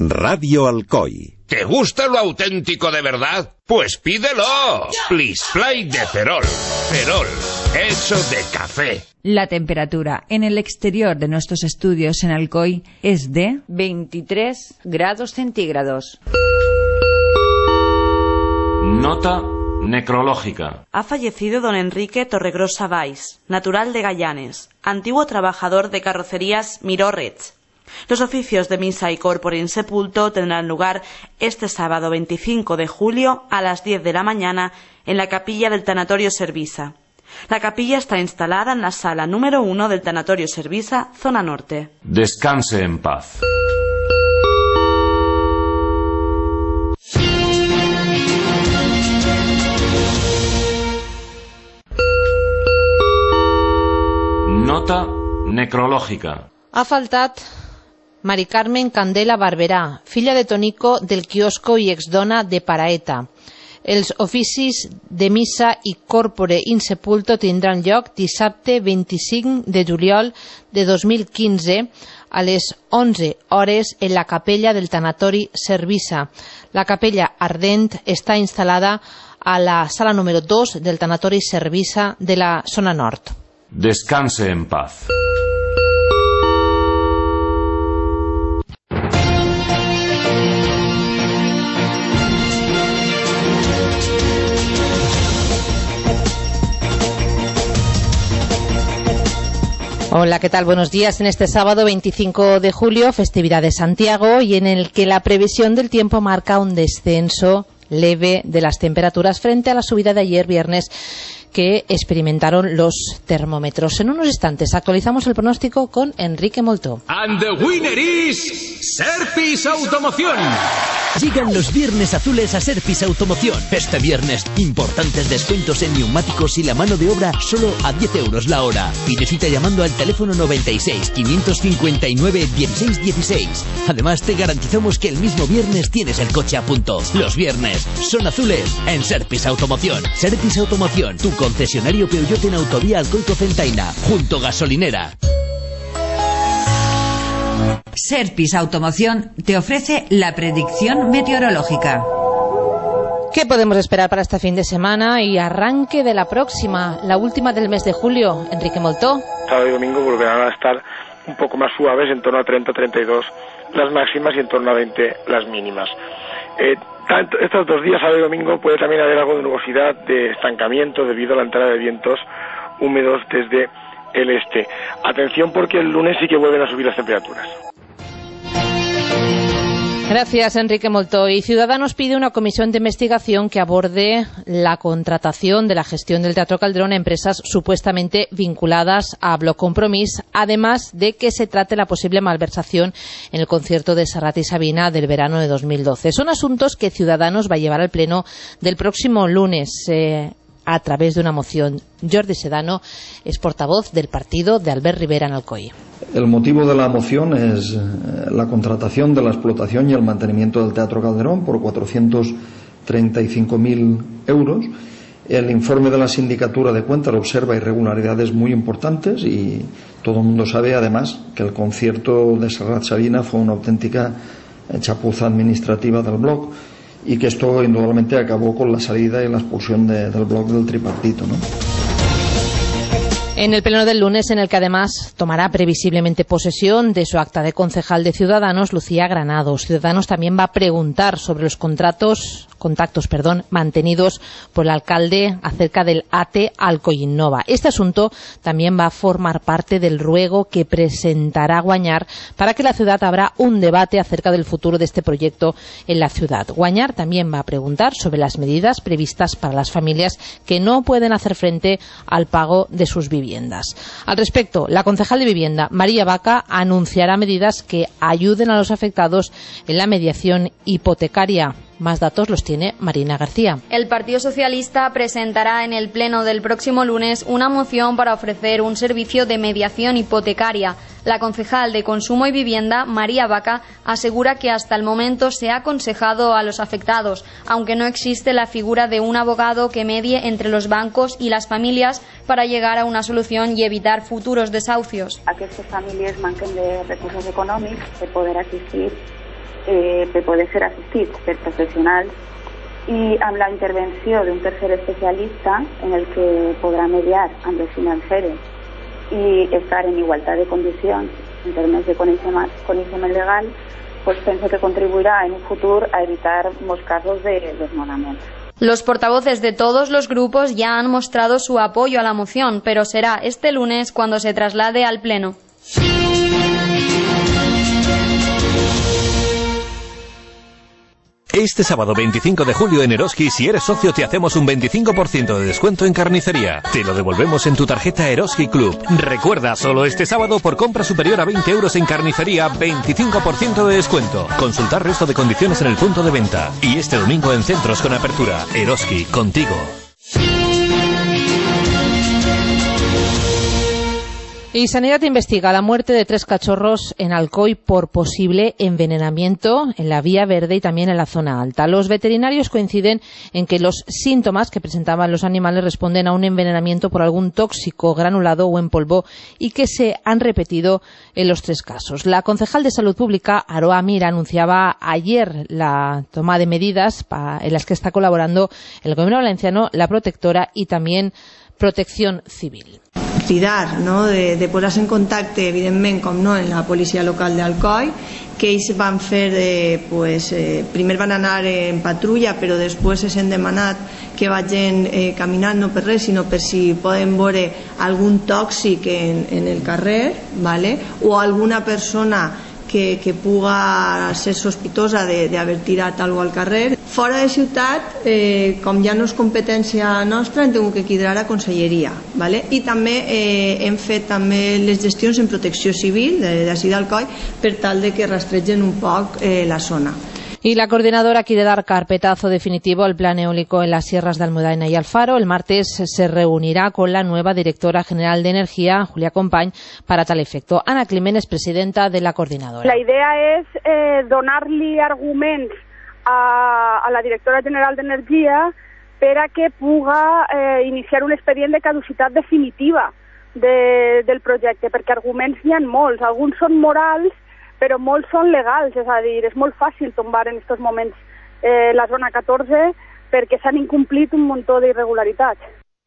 Radio Alcoy. ¿Te gusta lo auténtico de verdad? Pues pídelo. Please Fly de Ferrol. Ferrol, hecho de café. La temperatura en el exterior de nuestros estudios en Alcoy es de 23 grados centígrados. Nota necrológica. Ha fallecido don Enrique Torregrosa Valls, natural de Gallanes, antiguo trabajador de carrocerías Mirorrets. Los oficios de misa y corpore insepulto tendrán lugar este sábado 25 de julio a las 10 de la mañana en la capilla del Tanatorio Servisa. La capilla está instalada en la sala número 1 del Tanatorio Servisa, zona norte. Descanse en paz. Nota necrològica. Ha faltat Mari Carmen Candela Barberà, filla de Tonico del quiosco i exdona de Paraeta. Els oficis de missa i corpore insepulto tindran lloc dissabte 25 de juliol de 2015 a les 11 hores en la capella del Tanatori Servisa. La capella ardent està instal·lada a la sala número 2 del Tanatori Servisa de la zona nord. Descanse en paz. Hola, ¿qué tal? Buenos días. En este sábado 25 de julio, festividad de Santiago, y en el que la previsión del tiempo marca un descenso leve de las temperaturas frente a la subida de ayer viernes que experimentaron los termómetros. En unos instantes actualizamos el pronóstico con Enrique Moltó. And the winner is Serpis Automoción. Llegan los viernes azules a Serpis Automoción. Este viernes, importantes descuentos en neumáticos y la mano de obra solo a 10 euros la hora. Pide cita llamando al teléfono 96 559 1616. Además, te garantizamos que el mismo viernes tienes el coche a punto. Los viernes son azules en Serpis Automoción. Serpis Automoción, tu concesionario Peugeot en Autovía Alcoy-Cocentaina, junto gasolinera. Serpis Automoción te ofrece la predicción meteorológica. ¿Qué podemos esperar para este fin de semana y arranque de la próxima, la última del mes de julio? Enrique Moltó. Sábado y domingo volverán a estar un poco más suaves, en torno a 30-32 las máximas y en torno a 20 las mínimas. Estos 2 días, sábado y domingo, puede también haber algo de nubosidad, de estancamiento debido a la entrada de vientos húmedos desde el este. Atención, porque el lunes sí que vuelven a subir las temperaturas. Gracias, Enrique Moltó. Y Ciudadanos pide una comisión de investigación que aborde la contratación de la gestión del Teatro Calderón a empresas supuestamente vinculadas a Bloc Compromís, además de que se trate la posible malversación en el concierto de Serrat y Sabina del verano de 2012. Son asuntos que Ciudadanos va a llevar al pleno del próximo lunes a través de una moción. Jordi Sedano es portavoz del partido de Albert Rivera en Alcoy. El motivo de la moción es la contratación de la explotación y el mantenimiento del Teatro Calderón por 435.000 euros. El informe de la Sindicatura de Cuentas observa irregularidades muy importantes y todo el mundo sabe, además, que el concierto de Serrat Sabina fue una auténtica chapuza administrativa del Bloc y que esto indudablemente acabó con la salida y la expulsión del Bloc del tripartito, ¿no? En el pleno del lunes, en el que además tomará previsiblemente posesión de su acta de concejal de Ciudadanos, Lucía Granados. Ciudadanos también va a preguntar sobre los contactos mantenidos por el alcalde acerca del ATE Alcoy Innova. Este asunto también va a formar parte del ruego que presentará Guañar para que la ciudad abra un debate acerca del futuro de este proyecto en la ciudad. Guañar también va a preguntar sobre las medidas previstas para las familias que no pueden hacer frente al pago de sus viviendas. Al respecto, la concejal de Vivienda, María Vaca, anunciará medidas que ayuden a los afectados en la mediación hipotecaria. Más datos los tiene Marina García. El Partido Socialista presentará en el pleno del próximo lunes una moción para ofrecer un servicio de mediación hipotecaria. La concejal de Consumo y Vivienda, María Vaca, asegura que hasta el momento se ha aconsejado a los afectados, aunque no existe la figura de un abogado que medie entre los bancos y las familias para llegar a una solución y evitar futuros desahucios. Aquestes famílies manquen de recursos econòmics per poder adquirir per poder ser assistits per professionals i amb la intervenció d'un tercer especialista en el que podrà mediar amb les financeres i estar en igualtat de condicions en termes de coneixement legal, pues penso que contribuirá en un futuro a evitar los casos de desnonamiento. Los portavoces de todos los grupos ya han mostrado su apoyo a la moción, pero será este lunes cuando se traslade al Pleno. Este sábado 25 de julio en Eroski, si eres socio, te hacemos un 25% de descuento en carnicería. Te lo devolvemos en tu tarjeta Eroski Club. Recuerda, solo este sábado, por compra superior a 20 euros en carnicería, 25% de descuento. Consultar resto de condiciones en el punto de venta. Y este domingo en centros con apertura. Eroski, contigo. Y Sanidad investiga la muerte de 3 cachorros en Alcoy por posible envenenamiento en la Vía Verde y también en la zona alta. Los veterinarios coinciden en que los síntomas que presentaban los animales responden a un envenenamiento por algún tóxico granulado o en polvo y que se han repetido en los 3 casos. La concejal de Salud Pública, Aroa Mir, anunciaba ayer la toma de medidas en las que está colaborando el Gobierno valenciano, la Protectora y también Protección Civil. Cridar, no? de posar-se en contacte, evidentment, com no, en la policia local d'Alcoi, que ells van fer, primer van anar en patrulla, però després s'han demanat que vagin caminant, no per res, sinó per si poden veure algun tòxic en el carrer, ¿vale? O alguna persona que puga ser sospitosa d'haver tirat alguna cosa al carrer. Fora de ciutat, com ja no és competència nostra, hem tingut que cridar a Conselleria, ¿vale? I també hem fet també les gestions en protecció civil d'ací d'Alcoi per tal de que rastregen un poc la zona. Y la coordinadora quiere dar carpetazo definitivo al plan eólico en las sierras de Almudaina y Alfaro. El martes se reunirá con la nueva directora general de Energía, Julia Company, para tal efecto. Ana Climent, presidenta de la coordinadora. La idea es donar-li arguments a la directora general d'Energia per a que puga iniciar un expedient de caducitat definitiva del projecte, perquè arguments n'hi ha molts. Alguns són morals, però molts són legals, és a dir, és molt fàcil tombar en aquests moments la zona 14 perquè s'han incomplit un muntó d'irregularitats.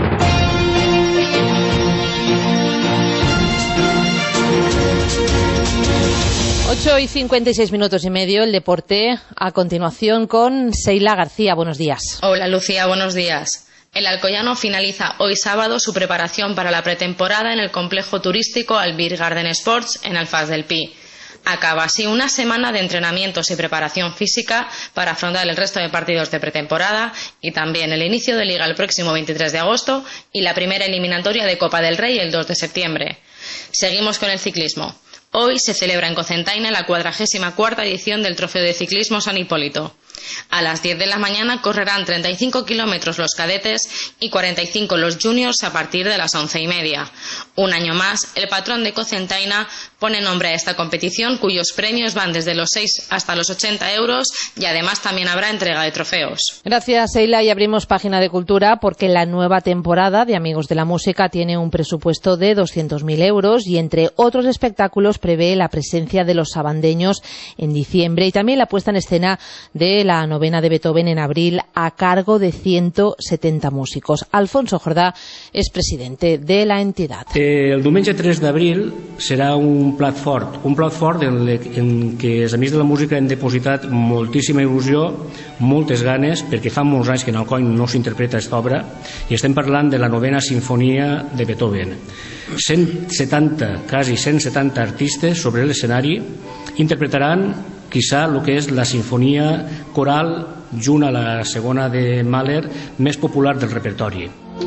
Ocho y 56 minutos y medio, el deporte a continuación con Seila García. Buenos días. Hola Lucía, buenos días. El alcoyano finaliza hoy sábado su preparación para la pretemporada en el complejo turístico Albir Garden Sports en Alfaz del Pi. Acaba así una semana de entrenamientos y preparación física para afrontar el resto de partidos de pretemporada y también el inicio de Liga el próximo 23 de agosto y la primera eliminatoria de Copa del Rey el 2 de septiembre. Seguimos con el ciclismo. Hoy se celebra en Cocentaina la 44ª edición del Trofeo de Ciclismo San Hipólito. A las 10 de la mañana correrán 35 kilómetros los cadetes y 45 los juniors a partir de las 11:30. Un año más, el patrón de Cocentaina pone nombre a esta competición, cuyos premios van desde los 6 hasta los 80 euros y además también habrá entrega de trofeos. Gracias, Seila, y abrimos página de cultura porque la nueva temporada de Amigos de la Música tiene un presupuesto de 200.000 euros y entre otros espectáculos prevé la presencia de los sabandeños en diciembre y también la puesta en escena de la novena de Beethoven en abril a cargo de 170 músicos. Alfonso Jordà és presidente de la entidad. El diumenge 3 d'abril serà un plat fort en què els Amics de la Música hem depositat moltíssima il·lusió, moltes ganes, perquè fa molts anys que en Alcoi no s'interpreta aquesta obra i estem parlant de la novena sinfonia de Beethoven. 170, quasi 170 artistes sobre l'escenari interpretaran quizá el que és la sinfonia coral junt a la segona de Mahler més popular del repertori.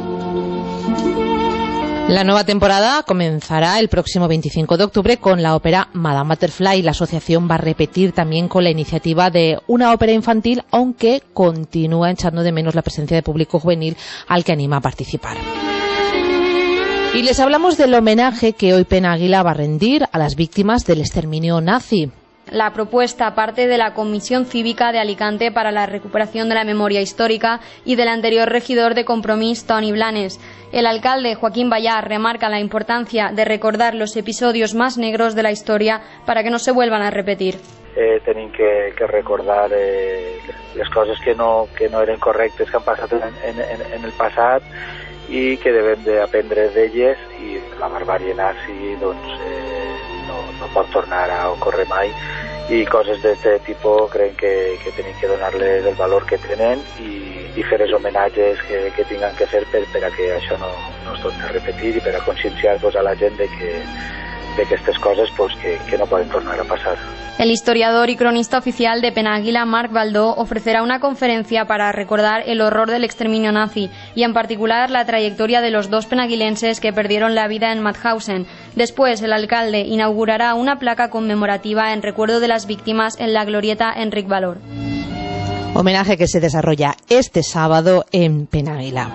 La nueva temporada comenzará el próximo 25 de octubre con la ópera Madame Butterfly. La asociación va a repetir también con la iniciativa de una ópera infantil, aunque continúa echando de menos la presencia de público juvenil al que anima a participar. Y les hablamos del homenaje que hoy Pena Águila va a rendir a las víctimas del exterminio nazi. La propuesta parte de la Comisión Cívica de Alicante para la Recuperación de la Memoria Histórica y del anterior regidor de Compromís, Toni Blanes. El alcalde Joaquín Ballar remarca la importancia de recordar los episodios más negros de la historia para que no se vuelvan a repetir. Tenim que recordar les coses que no eren correctes que han passat en el passat i que devem d'aprendre d'elles, i la barbàrie nazi doncs, no pot tornar a ocórrer mai, i coses d'aquest tipus crec que tenim que donar-les el valor que tenen i fer els homenatges que tinguin que fer per a que això no es torni a repetir i per a conscienciar a la gent de que estas cosas que no pueden tornar a pasar. El historiador y cronista oficial de Penàguila, Marc Baldó, ofrecerá una conferencia para recordar el horror del exterminio nazi y en particular la trayectoria de los 2 penaguilenses que perdieron la vida en Mauthausen. Después, el alcalde inaugurará una placa conmemorativa en recuerdo de las víctimas en la glorieta Enric Valor. Homenaje que se desarrolla este sábado en Penàguila.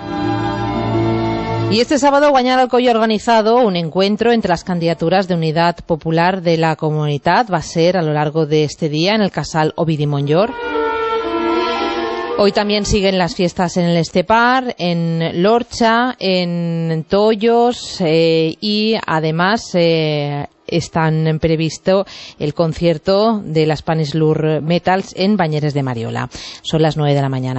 Y este sábado Guanyar Alcoi ha organizado un encuentro entre las candidaturas de Unidad Popular de la Comunidad. Va a ser a lo largo de este día en el Casal Ovidi Montllor. Hoy también siguen las fiestas en el Estepar, en Lorcha, en Tollos y además están previsto el concierto de las Spanish Lure Metals en Bañeres de Mariola. Son las 9 de la mañana.